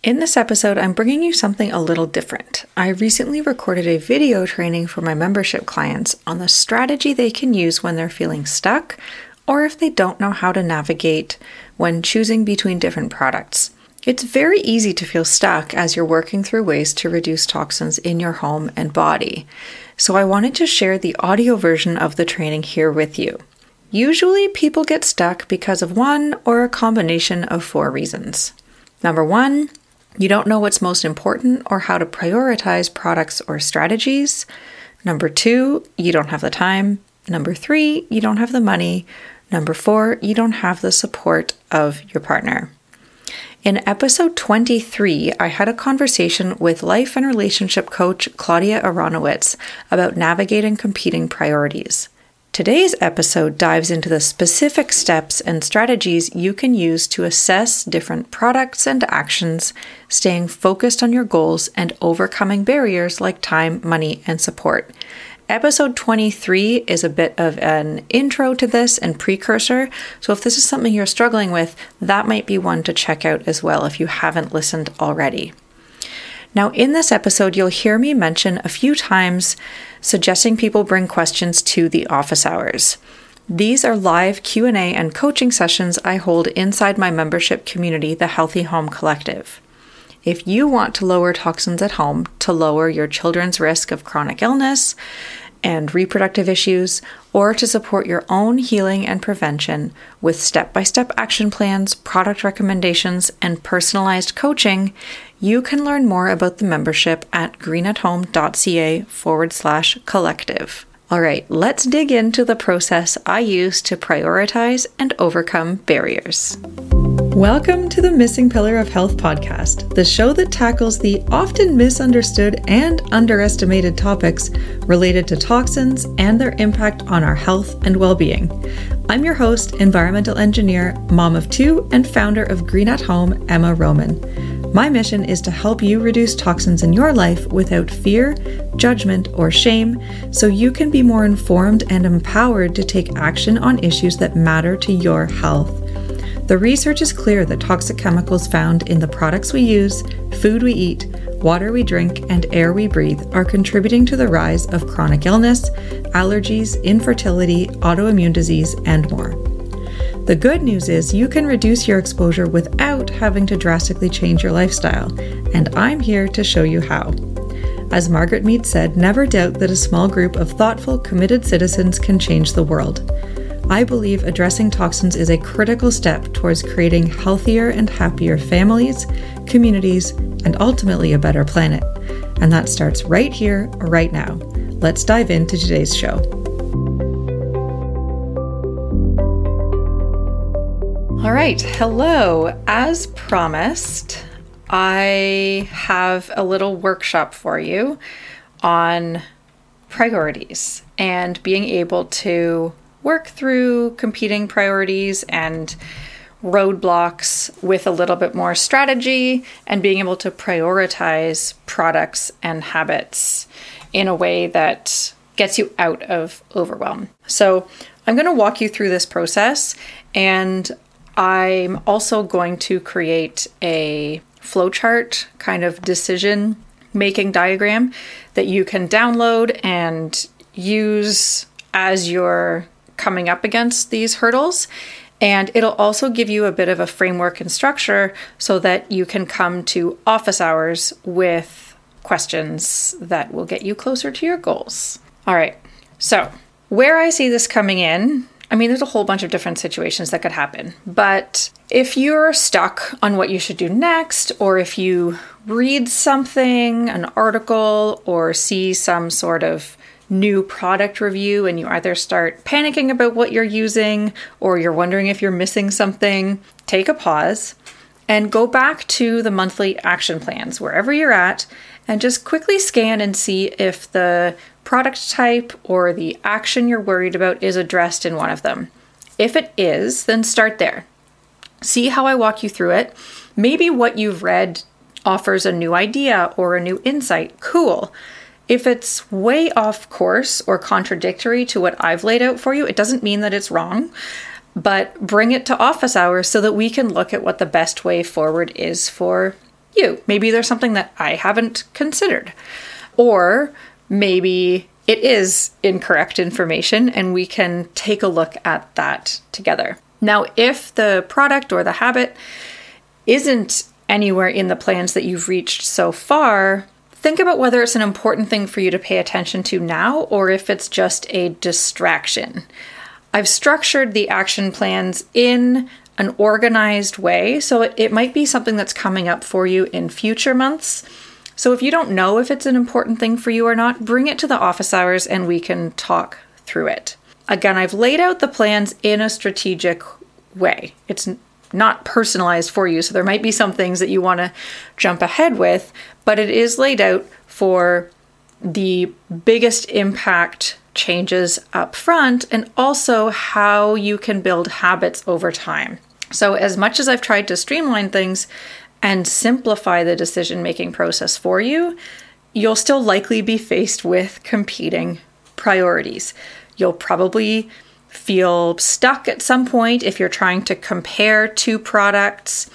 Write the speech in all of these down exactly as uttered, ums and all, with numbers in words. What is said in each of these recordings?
In this episode, I'm bringing you something a little different. I recently recorded a video training for my membership clients on the strategy they can use when they're feeling stuck or if they don't know how to navigate when choosing between different products. It's very easy to feel stuck as you're working through ways to reduce toxins in your home and body. So I wanted to share the audio version of the training here with you. Usually people get stuck because of one or a combination of four reasons. Number one, you don't know what's most important or how to prioritize products or strategies. Number two, you don't have the time. Number three, you don't have the money. Number four, you don't have the support of your partner. In episode twenty-three, I had a conversation with life and relationship coach Claudia Aronowitz about navigating competing priorities. Today's episode dives into the specific steps and strategies you can use to assess different products and actions, staying focused on your goals and overcoming barriers like time, money, and support. Episode twenty-three is a bit of an intro to this and precursor, so if this is something you're struggling with, that might be one to check out as well if you haven't listened already. Now, in this episode, you'll hear me mention a few times suggesting people bring questions to the office hours. These are live Q and A and coaching sessions I hold inside my membership community, the Healthy Home Collective. If you want to lower toxins at home to lower your children's risk of chronic illness and reproductive issues, or to support your own healing and prevention with step-by-step action plans, product recommendations, and personalized coaching, you can learn more about the membership at greenathome.ca forward slash collective. All right, let's dig into the process I use to prioritize and overcome barriers. Welcome to the Missing Pillar of Health podcast, the show that tackles the often misunderstood and underestimated topics related to toxins and their impact on our health and well-being. I'm your host, environmental engineer, mom of two, and founder of Green at Home, Emma Roman. My mission is to help you reduce toxins in your life without fear, judgment, or shame, so you can be more informed and empowered to take action on issues that matter to your health. The research is clear that toxic chemicals found in the products we use, food we eat, water we drink, and air we breathe are contributing to the rise of chronic illness, allergies, infertility, autoimmune disease, and more. The good news is you can reduce your exposure without having to drastically change your lifestyle, and I'm here to show you how. As Margaret Mead said, never doubt that a small group of thoughtful, committed citizens can change the world. I believe addressing toxins is a critical step towards creating healthier and happier families, communities, and ultimately a better planet. And that starts right here, right now. Let's dive into today's show. All right, hello. As promised, I have a little workshop for you on priorities and being able to work through competing priorities and roadblocks with a little bit more strategy and being able to prioritize products and habits in a way that gets you out of overwhelm. So I'm going to walk you through this process, and I'm also going to create a flowchart kind of decision making diagram that you can download and use as you're coming up against these hurdles. And it'll also give you a bit of a framework and structure so that you can come to office hours with questions that will get you closer to your goals. All right. So where I see this coming in, I mean, there's a whole bunch of different situations that could happen, but if you're stuck on what you should do next, or if you read something, an article, or see some sort of new product review and you either start panicking about what you're using or you're wondering if you're missing something, take a pause and go back to the monthly action plans wherever you're at and just quickly scan and see if the product type or the action you're worried about is addressed in one of them. If it is, then start there. See how I walk you through it. Maybe what you've read offers a new idea or a new insight. Cool. If it's way off course or contradictory to what I've laid out for you, it doesn't mean that it's wrong, but bring it to office hours so that we can look at what the best way forward is for you. Maybe there's something that I haven't considered. Or maybe it is incorrect information and we can take a look at that together. Now, if the product or the habit isn't anywhere in the plans that you've reached so far, think about whether it's an important thing for you to pay attention to now or if it's just a distraction. I've structured the action plans in an organized way, so it, it might be something that's coming up for you in future months. So if you don't know if it's an important thing for you or not, bring it to the office hours and we can talk through it. Again, I've laid out the plans in a strategic way. It's not personalized for you, so there might be some things that you want to jump ahead with, but it is laid out for the biggest impact changes up front and also how you can build habits over time. So as much as I've tried to streamline things and simplify the decision-making process for you, you'll still likely be faced with competing priorities. You'll probably feel stuck at some point if you're trying to compare two products,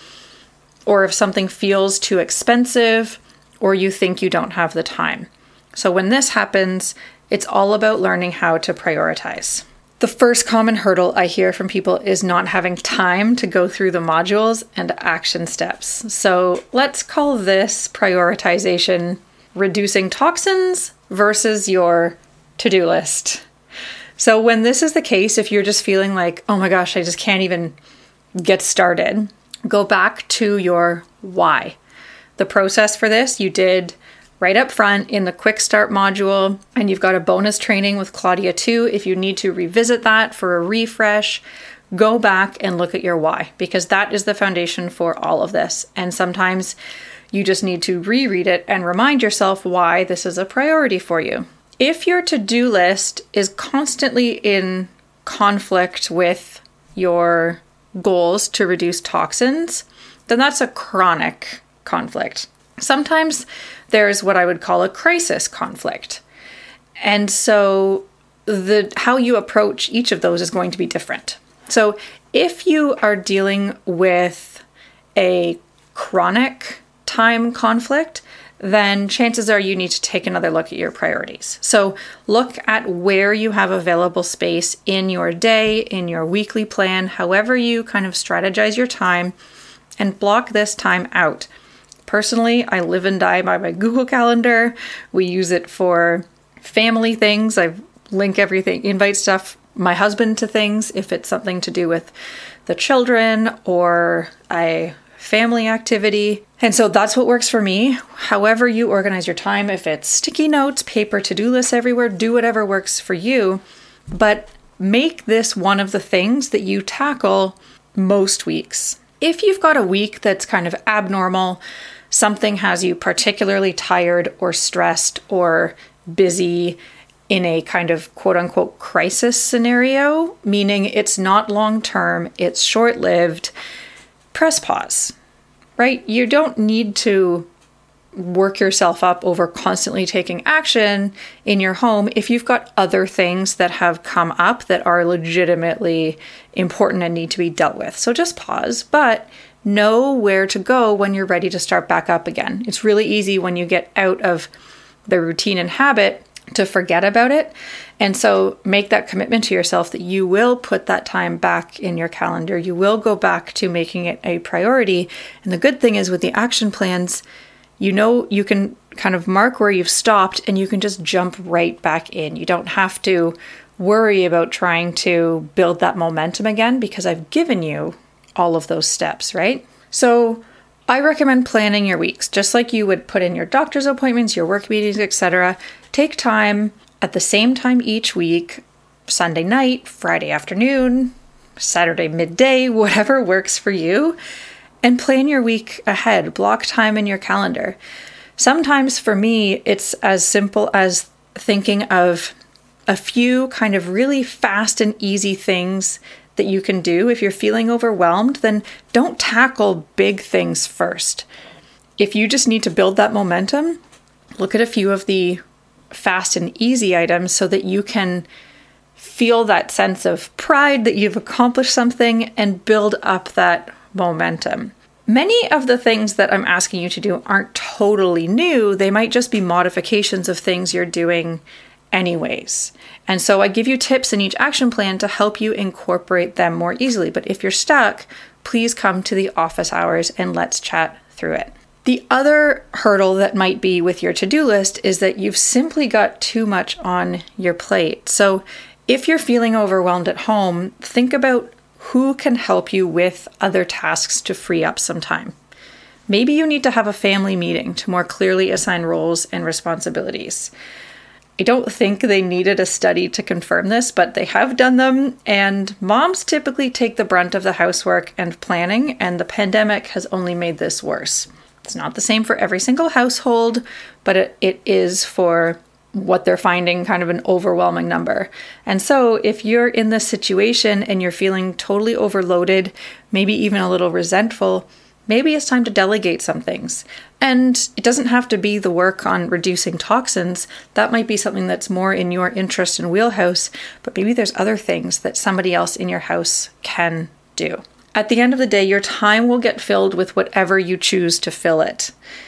or if something feels too expensive, or you think you don't have the time. So when this happens, it's all about learning how to prioritize. The first common hurdle I hear from people is not having time to go through the modules and action steps. So let's call this prioritization reducing toxins versus your to-do list. So when this is the case, if you're just feeling like, oh my gosh, I just can't even get started, go back to your why. The process for this you did right up front in the Quick Start module, and you've got a bonus training with Claudia too. If you need to revisit that for a refresh, go back and look at your why, because that is the foundation for all of this. And sometimes you just need to reread it and remind yourself why this is a priority for you. If your to-do list is constantly in conflict with your goals to reduce toxins, then that's a chronic conflict. Sometimes there's what I would call a crisis conflict. And so the how you approach each of those is going to be different. So if you are dealing with a chronic time conflict, then chances are you need to take another look at your priorities. So look at where you have available space in your day, in your weekly plan, however you kind of strategize your time, and block this time out. Personally, I live and die by my Google Calendar. We use it for family things. I link everything, invite stuff, my husband to things if it's something to do with the children or a family activity. And so that's what works for me. However you organize your time, if it's sticky notes, paper, to-do lists everywhere, do whatever works for you. But make this one of the things that you tackle most weeks. If you've got a week that's kind of abnormal, something has you particularly tired or stressed or busy in a kind of quote unquote crisis scenario, meaning it's not long-term, it's short-lived, press pause, right? You don't need to work yourself up over constantly taking action in your home if you've got other things that have come up that are legitimately important and need to be dealt with. So just pause, but know where to go when you're ready to start back up again. It's really easy when you get out of the routine and habit to forget about it. And so make that commitment to yourself that you will put that time back in your calendar. You will go back to making it a priority. And the good thing is with the action plans, you know, you can kind of mark where you've stopped and you can just jump right back in. You don't have to worry about trying to build that momentum again because I've given you all of those steps, right? So I recommend planning your weeks, just like you would put in your doctor's appointments, your work meetings, et cetera. Take time at the same time each week, Sunday night, Friday afternoon, Saturday midday, whatever works for you, and plan your week ahead. Block time in your calendar. Sometimes for me, it's as simple as thinking of a few kind of really fast and easy things that you can do. If you're feeling overwhelmed, then don't tackle big things first. If you just need to build that momentum, look at a few of the fast and easy items so that you can feel that sense of pride that you've accomplished something and build up that momentum. Many of the things that I'm asking you to do aren't totally new. They might just be modifications of things you're doing anyways. And so I give you tips in each action plan to help you incorporate them more easily. But if you're stuck, please come to the office hours and let's chat through it. The other hurdle that might be with your to-do list is that you've simply got too much on your plate. So if you're feeling overwhelmed at home, think about who can help you with other tasks to free up some time. Maybe you need to have a family meeting to more clearly assign roles and responsibilities. I don't think they needed a study to confirm this, but they have done them, and moms typically take the brunt of the housework and planning, and the pandemic has only made this worse. It's not the same for every single household, but it, it is for what they're finding kind of an overwhelming number. And so if you're in this situation and you're feeling totally overloaded, maybe even a little resentful, maybe it's time to delegate some things. And it doesn't have to be the work on reducing toxins. That might be something that's more in your interest and wheelhouse, but maybe there's other things that somebody else in your house can do. At the end of the day, your time will get filled with whatever you choose to fill it.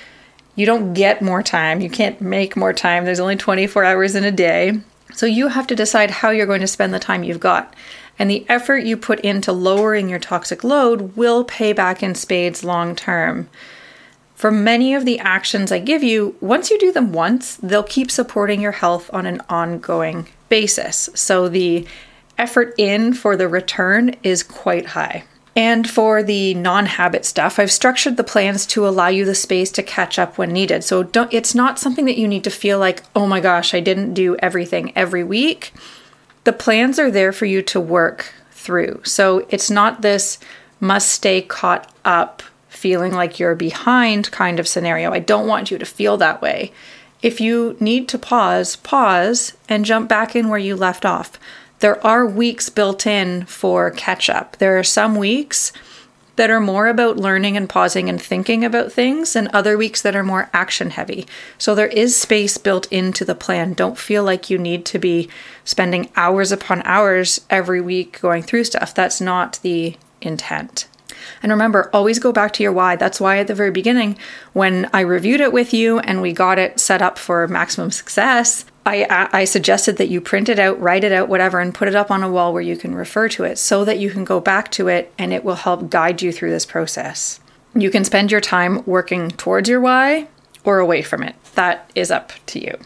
You don't get more time. You can't make more time. There's only twenty-four hours in a day. So you have to decide how you're going to spend the time you've got. And the effort you put into lowering your toxic load will pay back in spades long term. For many of the actions I give you, once you do them once, they'll keep supporting your health on an ongoing basis. So the effort in for the return is quite high. And for the non-habit stuff, I've structured the plans to allow you the space to catch up when needed. So don't, it's not something that you need to feel like, oh my gosh, I didn't do everything every week. The plans are there for you to work through. So it's not this must stay caught up feeling like you're behind kind of scenario. I don't want you to feel that way. If you need to pause, pause and jump back in where you left off. There are weeks built in for catch up. There are some weeks that are more about learning and pausing and thinking about things, and other weeks that are more action heavy. So there is space built into the plan. Don't feel like you need to be spending hours upon hours every week going through stuff. That's not the intent. And remember, always go back to your why. That's why at the very beginning, when I reviewed it with you and we got it set up for maximum success, I, I suggested that you print it out, write it out, whatever, and put it up on a wall where you can refer to it so that you can go back to it and it will help guide you through this process. You can spend your time working towards your why or away from it. That is up to you.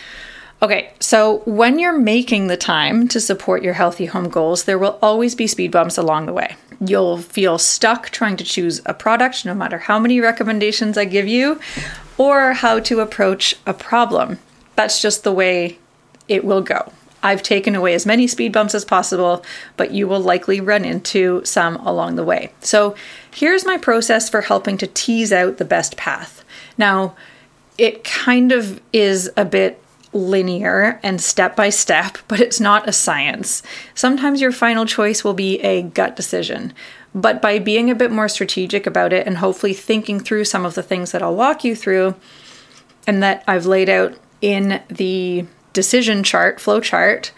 Okay, so when you're making the time to support your healthy home goals, there will always be speed bumps along the way. You'll feel stuck trying to choose a product, no matter how many recommendations I give you, or how to approach a problem. That's just the way it will go. I've taken away as many speed bumps as possible, but you will likely run into some along the way. So here's my process for helping to tease out the best path. Now, it kind of is a bit linear and step by step, but it's not a science. Sometimes your final choice will be a gut decision, but by being a bit more strategic about it and hopefully thinking through some of the things that I'll walk you through and that I've laid out in the decision chart, flow chart,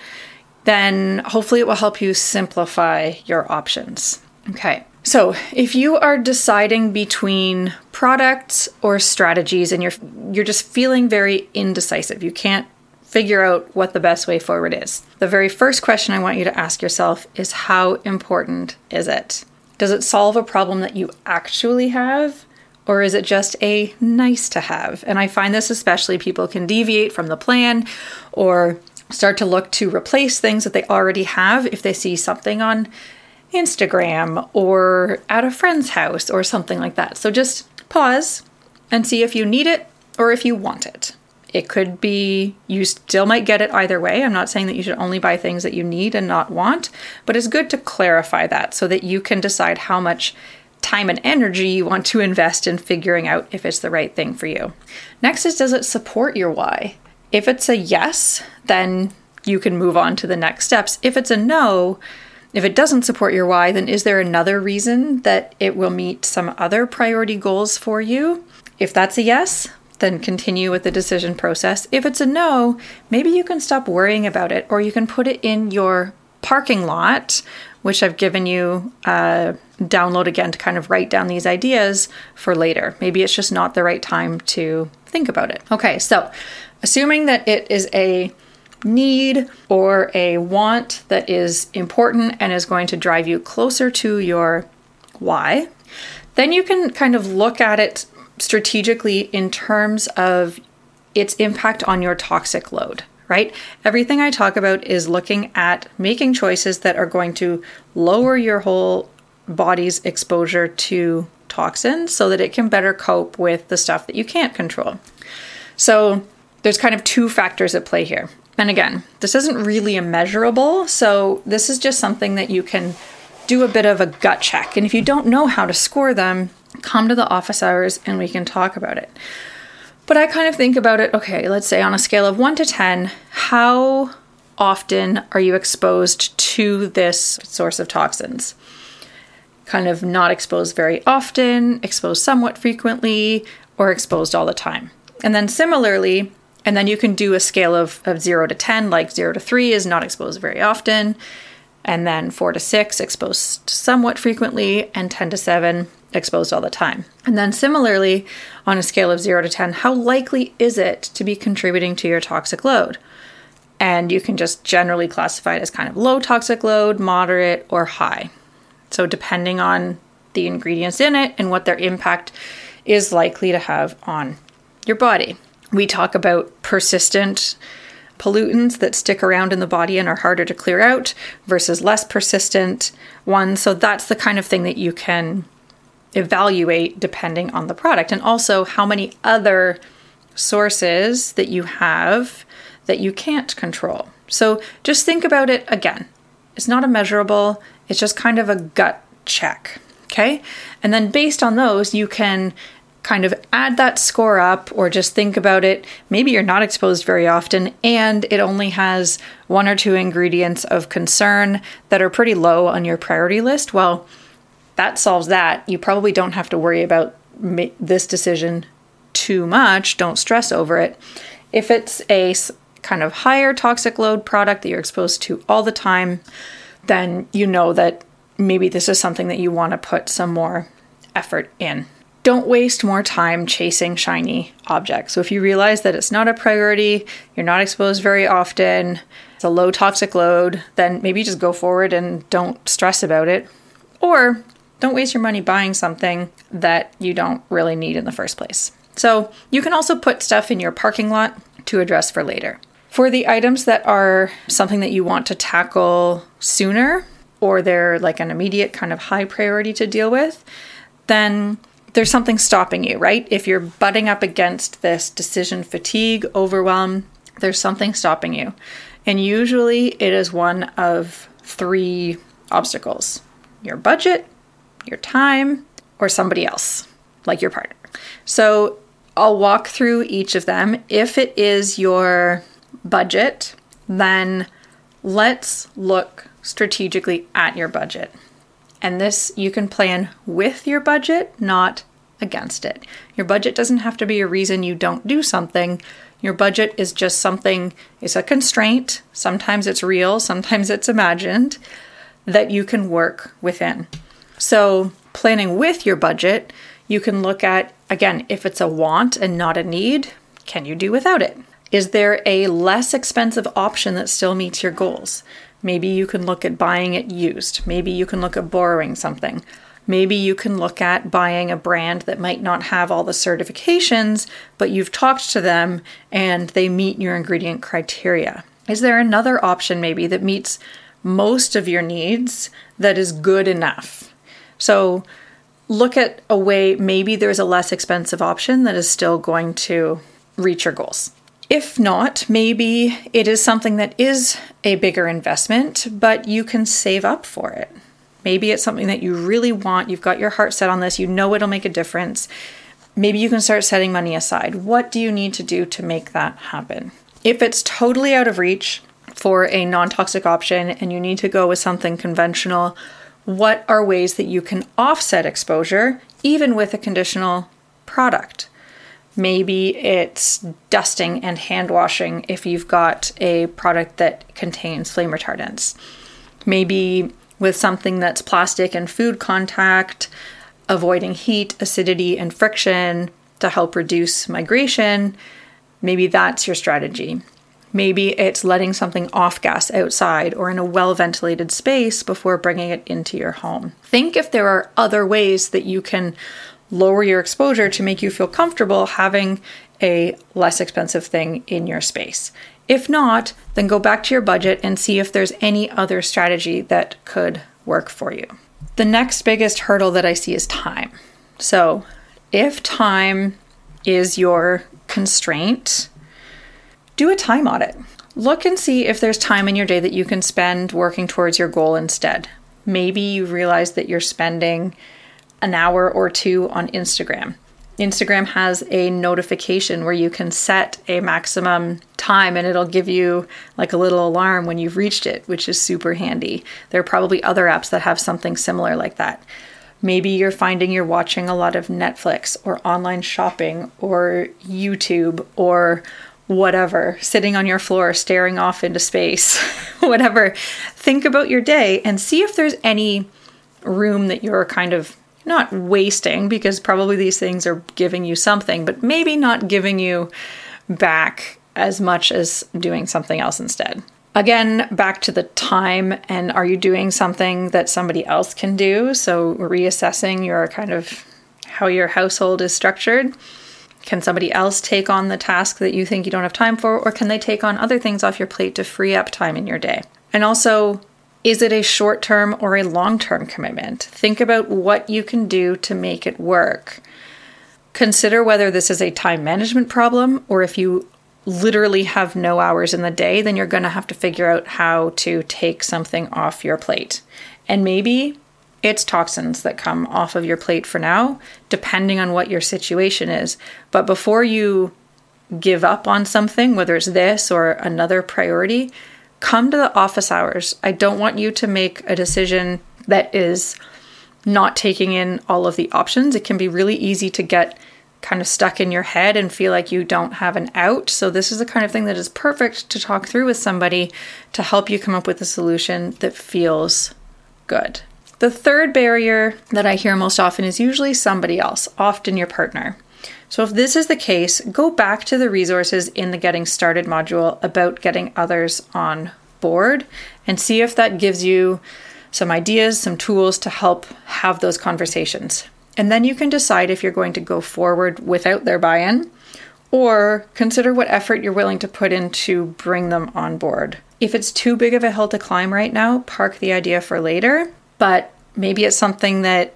then hopefully it will help you simplify your options. Okay. So if you are deciding between products or strategies and you're you're just feeling very indecisive, you can't figure out what the best way forward is, the very first question I want you to ask yourself is, how important is it? Does it solve a problem that you actually have? Or is it just a nice to have? And I find this especially people can deviate from the plan or start to look to replace things that they already have if they see something on Instagram or at a friend's house or something like that. So just pause and see if you need it or if you want it. It could be, you still might get it either way. I'm not saying that you should only buy things that you need and not want, but it's good to clarify that so that you can decide how much time and energy you want to invest in figuring out if it's the right thing for you. Next is, does it support your why? If it's a yes, then you can move on to the next steps. If it's a no, if it doesn't support your why, then is there another reason that it will meet some other priority goals for you? If that's a yes, then continue with the decision process. If it's a no, maybe you can stop worrying about it, or you can put it in your parking lot which I've given you a download again to kind of write down these ideas for later. Maybe it's just not the right time to think about it. Okay, so assuming that it is a need or a want that is important and is going to drive you closer to your why, then you can kind of look at it strategically in terms of its impact on your toxic load, right? Everything I talk about is looking at making choices that are going to lower your whole body's exposure to toxins so that it can better cope with the stuff that you can't control. So there's kind of two factors at play here. And again, this isn't really a measurable, so this is just something that you can do a bit of a gut check. And if you don't know how to score them, come to the office hours and we can talk about it. But I kind of think about it, okay, let's say on a scale of one to ten, how often are you exposed to this source of toxins? Kind of not exposed very often, exposed somewhat frequently, or exposed all the time. And then similarly, and then you can do a scale of, of zero to ten, like zero to three is not exposed very often, and then four to six exposed somewhat frequently, and ten to seven exposed all the time. And then similarly, on a scale of zero to ten, how likely is it to be contributing to your toxic load? And you can just generally classify it as kind of low toxic load, moderate, or high. So depending on the ingredients in it and what their impact is likely to have on your body. We talk about persistent pollutants that stick around in the body and are harder to clear out versus less persistent ones. So that's the kind of thing that you can evaluate depending on the product. And also how many other sources that you have that you can't control. So just think about it again. It's not a measurable, it's just kind of a gut check. Okay. And then based on those, you can kind of add that score up or just think about it. Maybe you're not exposed very often and it only has one or two ingredients of concern that are pretty low on your priority list. Well, that solves that. You probably don't have to worry about ma- this decision too much. Don't stress over it. If it's a kind of higher toxic load product that you're exposed to all the time, then you know that maybe this is something that you want to put some more effort in. Don't waste more time chasing shiny objects. So if you realize that it's not a priority, you're not exposed very often, it's a low toxic load, then maybe just go forward and don't stress about it. Or don't waste your money buying something that you don't really need in the first place. So you can also put stuff in your parking lot to address for later. For the items that are something that you want to tackle sooner, or they're like an immediate kind of high priority to deal with, then there's something stopping you, right? If you're butting up against this decision fatigue, overwhelm, there's something stopping you. And usually it is one of three obstacles: your budget, your time, or somebody else, like your partner. So I'll walk through each of them. If it is your budget, then let's look strategically at your budget. And this, you can plan with your budget, not against it. Your budget doesn't have to be a reason you don't do something. Your budget is just something, it's a constraint. Sometimes it's real, sometimes it's imagined, that you can work within. So planning with your budget, you can look at, again, if it's a want and not a need, can you do without it? Is there a less expensive option that still meets your goals? Maybe you can look at buying it used. Maybe you can look at borrowing something. Maybe you can look at buying a brand that might not have all the certifications, but you've talked to them and they meet your ingredient criteria. Is there another option maybe that meets most of your needs that is good enough? So look at a way, maybe there's a less expensive option that is still going to reach your goals. If not, maybe it is something that is a bigger investment, but you can save up for it. Maybe it's something that you really want. You've got your heart set on this. You know it'll make a difference. Maybe you can start setting money aside. What do you need to do to make that happen? If it's totally out of reach for a non-toxic option and you need to go with something conventional, what are ways that you can offset exposure even with a conditional product? Maybe it's dusting and hand washing if you've got a product that contains flame retardants. Maybe with something that's plastic and food contact, avoiding heat, acidity, and friction to help reduce migration, maybe that's your strategy. Maybe it's letting something off gas outside or in a well-ventilated space before bringing it into your home. Think if there are other ways that you can lower your exposure to make you feel comfortable having a less expensive thing in your space. If not, then go back to your budget and see if there's any other strategy that could work for you. The next biggest hurdle that I see is time. So if time is your constraint, do a time audit. Look and see if there's time in your day that you can spend working towards your goal instead. Maybe you realize that you're spending an hour or two on Instagram. Instagram has a notification where you can set a maximum time and it'll give you like a little alarm when you've reached it, which is super handy. There are probably other apps that have something similar like that. Maybe you're finding you're watching a lot of Netflix or online shopping or YouTube or whatever, sitting on your floor, staring off into space, whatever. Think about your day and see if there's any room that you're kind of not wasting, because probably these things are giving you something, but maybe not giving you back as much as doing something else instead. Again, back to the time, and are you doing something that somebody else can do? So reassessing your kind of how your household is structured. Can somebody else take on the task that you think you don't have time for, or can they take on other things off your plate to free up time in your day? And also, is it a short-term or a long-term commitment? Think about what you can do to make it work. Consider whether this is a time management problem, or if you literally have no hours in the day, then you're going to have to figure out how to take something off your plate. And maybe it's toxins that come off of your plate for now, depending on what your situation is. But before you give up on something, whether it's this or another priority, come to the office hours. I don't want you to make a decision that is not taking in all of the options. It can be really easy to get kind of stuck in your head and feel like you don't have an out. So this is the kind of thing that is perfect to talk through with somebody to help you come up with a solution that feels good. The third barrier that I hear most often is usually somebody else, often your partner. So if this is the case, go back to the resources in the Getting Started module about getting others on board and see if that gives you some ideas, some tools to help have those conversations. And then you can decide if you're going to go forward without their buy-in, or consider what effort you're willing to put in to bring them on board. If it's too big of a hill to climb right now, park the idea for later, but maybe it's something that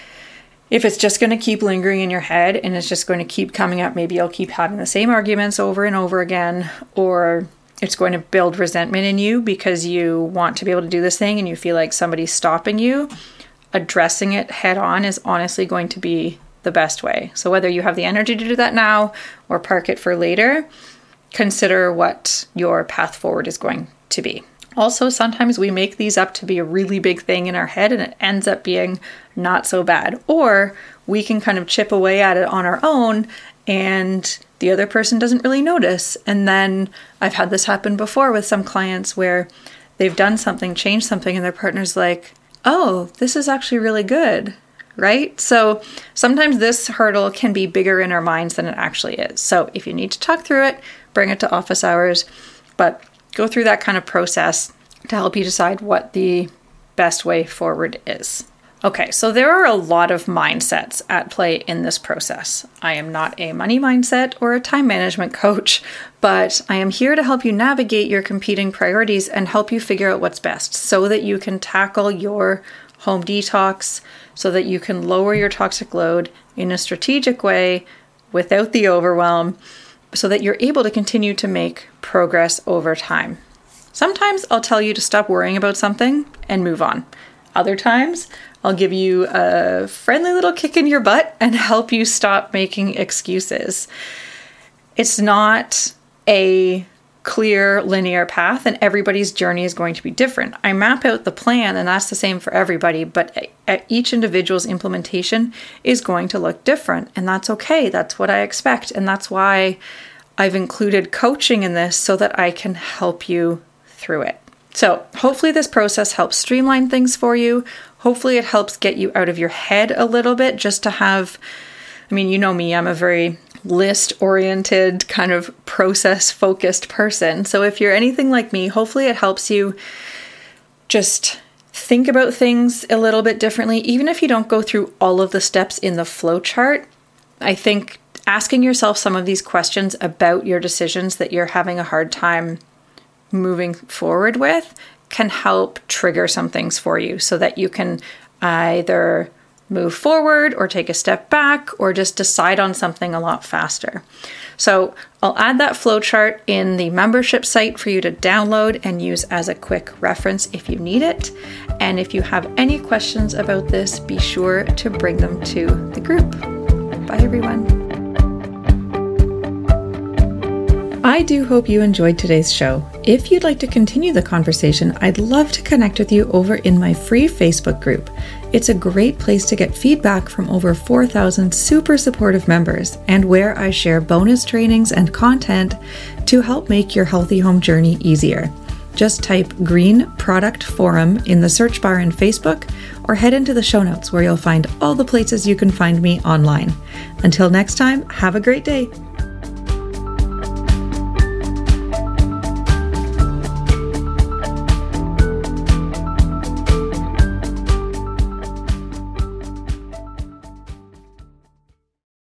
if it's just going to keep lingering in your head and it's just going to keep coming up, maybe you'll keep having the same arguments over and over again, or it's going to build resentment in you because you want to be able to do this thing and you feel like somebody's stopping you. Addressing it head on is honestly going to be the best way. So whether you have the energy to do that now or park it for later, consider what your path forward is going to be. Also, sometimes we make these up to be a really big thing in our head and it ends up being not so bad. Or we can kind of chip away at it on our own and the other person doesn't really notice. And then I've had this happen before with some clients where they've done something, changed something, and their partner's like, oh, this is actually really good, right? So sometimes this hurdle can be bigger in our minds than it actually is. So if you need to talk through it, bring it to office hours, but go through that kind of process to help you decide what the best way forward is. Okay, so there are a lot of mindsets at play in this process. I am not a money mindset or a time management coach, but I am here to help you navigate your competing priorities and help you figure out what's best so that you can tackle your home detox, so that you can lower your toxic load in a strategic way without the overwhelm, so that you're able to continue to make progress over time. Sometimes I'll tell you to stop worrying about something and move on. Other times, I'll give you a friendly little kick in your butt and help you stop making excuses. It's not a clear linear path and everybody's journey is going to be different. I map out the plan and that's the same for everybody, but each individual's implementation is going to look different and that's okay. That's what I expect. And that's why I've included coaching in this so that I can help you through it. So hopefully this process helps streamline things for you. Hopefully it helps get you out of your head a little bit, just to have, I mean, you know me, I'm a very list-oriented, kind of process-focused person. So if you're anything like me, hopefully it helps you just think about things a little bit differently. Even if you don't go through all of the steps in the flowchart, I think asking yourself some of these questions about your decisions that you're having a hard time moving forward with can help trigger some things for you so that you can either move forward or take a step back or just decide on something a lot faster. So I'll add that flowchart in the membership site for you to download and use as a quick reference if you need it. And if you have any questions about this, be sure to bring them to the group. Bye, everyone. I do hope you enjoyed today's show. If you'd like to continue the conversation, I'd love to connect with you over in my free Facebook group. It's a great place to get feedback from over four thousand super supportive members, and where I share bonus trainings and content to help make your healthy home journey easier. Just type Green Product Forum in the search bar in Facebook, or head into the show notes where you'll find all the places you can find me online. Until next time, have a great day.